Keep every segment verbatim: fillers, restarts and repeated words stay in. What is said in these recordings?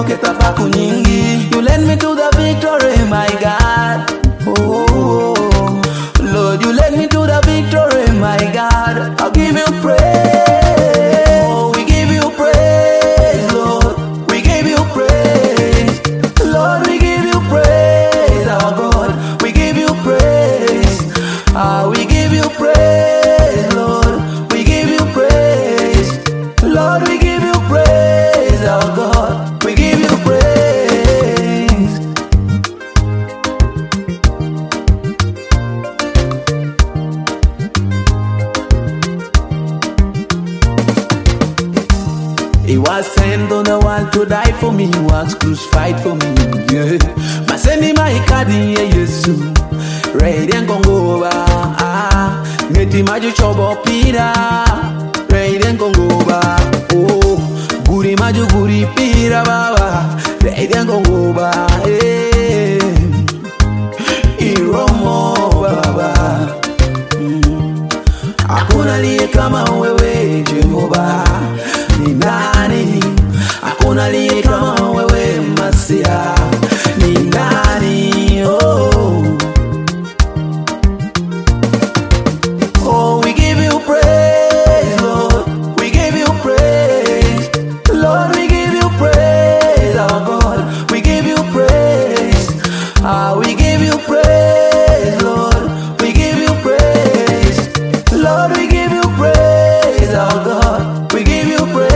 keta paku nyingi. You led me to the victory, my God. Oh, oh, oh. Lord, you led me to the victory, my God. I'll give you praise. Oh, we give you praise, Lord. We give you praise. Lord, we give you praise, our God. We give you praise. Ah, we give you praise, Lord. We give you praise. Lord, we give you praise, our God. We give you praise. He was sent on the world to die for me. He was crucified for me. Yeah. Maseni maikadi ye Yesu. Reiden kongoba. Ah. Ngeti maju chobo pira. Reiden kongoba. Oh. Guri maju guri pira baba. Reiden kongoba. Eh. Iromo baba. Mm. Hakuna liye kama wewe Jehova. Ni nani? Hakuna liye kama wewe Masia. Ni nani? Oh, oh, we give you praise, Lord. We give you praise, Lord. We give you praise, our God. We give you praise. Ah, we give you praise, Lord. We give you praise, Lord. We give you praise, our God. We give you praise.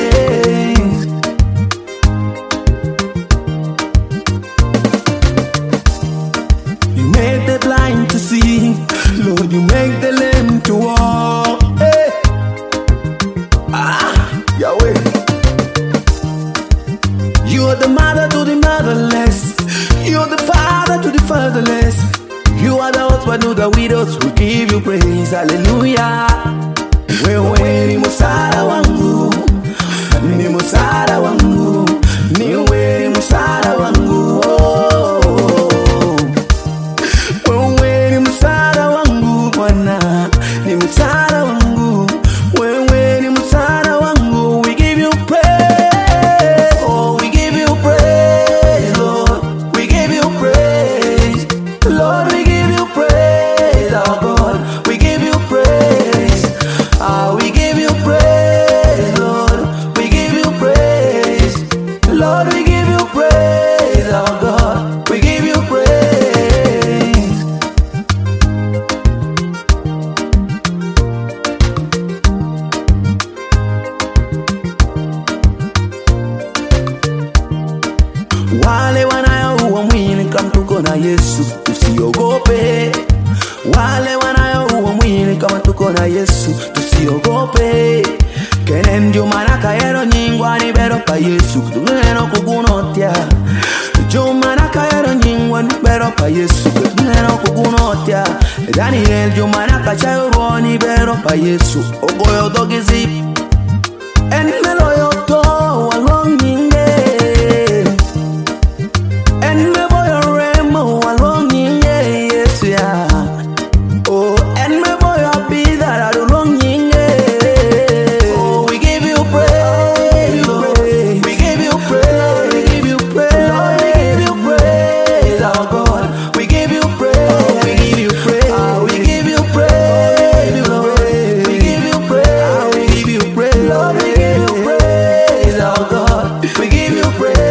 You make the blind to see, Lord. You make the lame to walk. Hey. Ah, Yahweh. You are the mother to the motherless. You are the father to the fatherless. You are the husband to the widows. We give you praise. Hallelujah. Wewe ni msaada wangu, ni msaada wangu, ni wewe ni msaada wangu. Oh, wewe ni msaada wangu Bwana, ni msaada wangu. Wewe ni msaada wangu. We give you praise. Oh, we give you praise, Lord. We give you praise, Lord. We give you praise, our God. We give you praise. Ah, we give you praise, Lord. We give you praise, Lord. We give you praise, our God. We give you praise. Wale wanaoua mwili kama tuko na Yesu, tusiogope. Wale wanaoua mwili kama tuko na Yesu, tusiogope. Kenen jumana kayero nyingwa ni bero pa Yesu, tuneno kugunotia. Jumana kayero nyingwa ni bero pa Yesu, tuneno kugunotia. Daniel jumana kachayo ni bero pa Yesu, ogoyo dogizi. En meloyo to walong nyinge. En me boyo remo walong nyinge Yesu ya. Oh, and me boy a be that I don't long yeah. Oh, we give you praise, Lord. We give you praise. We give you praise. Lord, we give you praise, our God. We give you praise. We give you praise. Ah, we give you praise, Lord. We give you praise. Ah, we give you praise, Lord. We give you praise, our God. We give you praise.